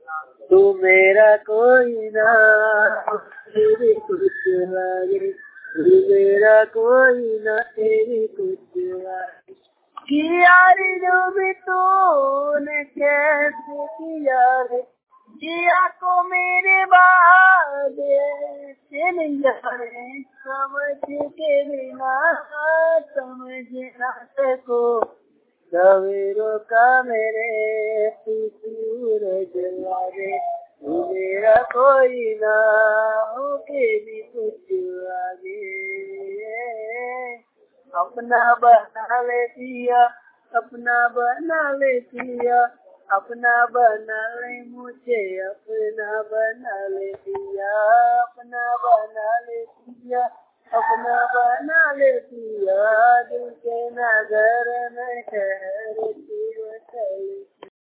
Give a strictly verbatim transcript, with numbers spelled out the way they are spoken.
तू मेरा कोई ना तेरी कुछ लागे, तू मेरा कोई ना तेरी कुछ लागे। यारी जो भी तूने कैसे किया रे, जिया को मेरे बाद समझ के बिना समझ ना सको, सवेरों का मेरे तू सूरज लागे, तू मेरा कोई ना हो के भी कुछ आगे। अपना बना ले पिया, अपना बना ले पिया, अपना बना ले मुझे, अपना बना ले पिया, अपना बना ले पिया, अपना बना ले पिया। दिल के नगर में ठहर तू चली।